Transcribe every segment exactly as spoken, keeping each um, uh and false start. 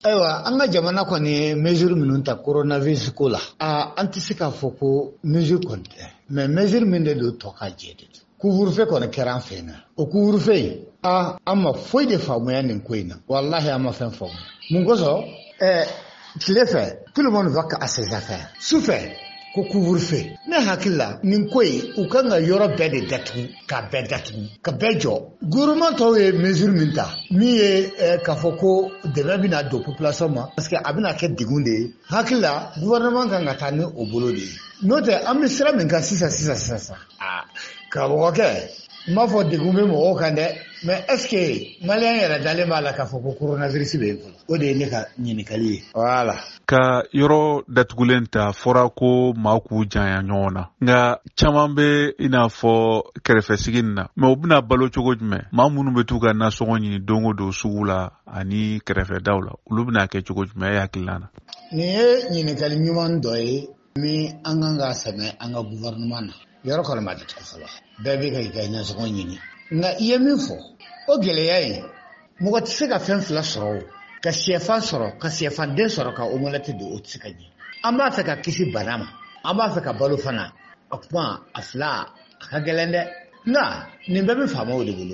Aiwa, an ga jamana kɔni mesure minnu ta coronavirus ko la. A an tɛ se k'a fɔ ko mesure kɔni tɛ. Mais mesure min de don tɔ ka jɛ de don. Couvre-feu kɔni kɛra an fɛ yen na. O couvre-feu in, a an ma foyi de faamuya nin ko in na. Wallahi an ma fɛn faamu. Mun kosɔn? Ɛɛ tile fɛ, tout le monde va à ses affaires. Su fɛ, ko couvre-feu. Ne hakili la nin ko in u kan ka yɔrɔ bɛɛ de datugu ka bɛɛ datugu ka bɛɛ jɔ. Gouvernement tɔw ye mesure min ta min ye k'a fɔ ko dɛmɛ bɛna don population ma parce que a bɛna kɛ degun de ye. Hakili la gouvernement kan ka taa ni o bolo de ye. N'o tɛ an bɛ sira min kan sisan sisan sisan aa karamɔgɔ kɛ n b'a fɔ degun bɛ mɔgɔw kan dɛ mais est ce que maliyɛn yɛrɛ dalen b'a la k'a fɔ ko coronavirus bɛ yen fɔlɔ o de ye ne ka ɲininkali ye. Voilà. Ka yɔrɔ datugulen ta fɔra ko maa k'u janya ɲɔgɔn na nka caman bɛ i n'a fɔ kɛrɛfɛsigi nin na mais u bɛna balo cogo jumɛn maa minnu bɛ t'u ka nasɔngɔ ɲini don o don sugu la ani kɛrɛfɛdaw la olu bɛna kɛ cogo jumɛn e hakilina na. Nin ye ɲininkali ɲuman dɔ ye min an kan ka sɛmɛ an ka gouvernement na yɔrɔ kɔni ma datugu fɔlɔ bɛɛ bɛ ka i ka nasɔngɔ ɲini nka i ye min fɔ o gɛlɛya ye mɔgɔ tɛ se ka fɛn fila sɔrɔ o. Ka sɛfan sɔrɔ ka sɛfanden sɔrɔ ka omelette don o tɛ se ka ɲɛ. An b'a fɛ ka kisi bana ma an b'a fɛ ka balo fana o kuma a fila a ka gɛlɛn dɛ nka nin bɛɛ bɛ faama o de bolo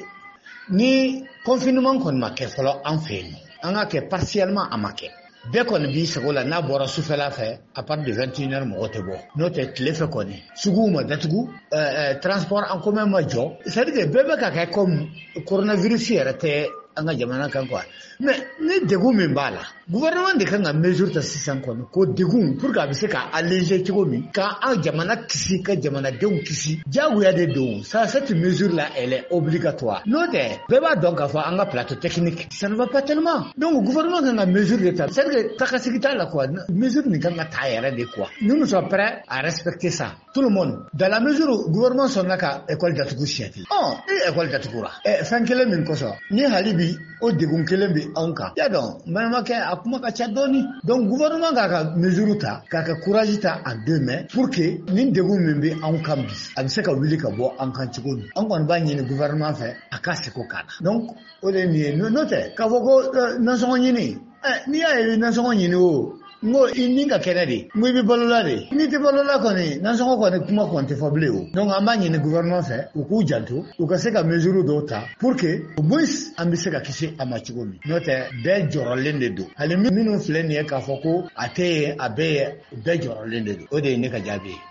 ni confinement kɔni ma kɛ fɔlɔ an fɛ yen an ka kɛ partiellement a ma kɛ bɛɛ kɔni b'i sago la n'a bɔra sufɛla fɛ à part de vingt et une heures mɔgɔ tɛ bɔ n'o tɛ tile fɛ kɔni suguw ma datugu transport en commun ma jɔ c'est à dire que bɛɛ bɛ ka kɛ comme coronavirus yɛrɛ tɛ an ka jamana kan quoi mais ni degun min b'a la gouvernement de kan ka mesure ta sisan kɔni ko degun pour que a bɛ se ka alléger cogo min ka an jamana kisi ka jamanadenw kisi diyagoya de don ça cette mesure là elle est obligatoire n'o tɛ bɛɛ b'a dɔn k'a fɔ an ka plateau technique ça ne va pas tellement donc gouvernement kan ka mesure de ta c'est à dire que takasigi t'a la quoi mesure nin kan ka ta yɛrɛ de quoi nous nous sommes prêts à respecter ça tout le monde dans la mesure où gouvernement sɔnna ka école datugu siɲɛ kelen ɔ ni école datugura ɛ fɛn kelen min kosɔn ni hali bi o degun kelen bɛ anw kan y'a dɔn balimakɛ a kuma ka ca dɔɔni donc gouvernement k'a ka mesure ta k'a ka courage ta en deux mains pour que nin degun min bɛ anw kan bi a bɛ se ka wuli ka bɔ an kan cogo min an kɔni b'a ɲini gouvernement fɛ a ka seko k'a la donc o de ye nin ye n'o tɛ k'a fɔ ko nasɔngɔ ɲini ɛ n'i y'a ye i bɛ nasɔngɔ ɲini o n ko i ni ka kɛnɛ de n ko i bɛ balola de n'i tɛ balola kɔni nasɔngɔ kɔni kuma kɔni tɛ fɔ bilen o donc an b'a ɲini gouvernement fɛ u k'u janto u ka se ka mesure dɔw ta pour que au moins an bɛ se ka kisi a ma cogo min n'o tɛ bɛɛ jɔrɔlen de don hali minnu filɛ nin ye k'a fɔ ko a tɛ ye a bɛɛ ye bɛɛ jɔrɔlen de don o de ye ne ka jaabi ye.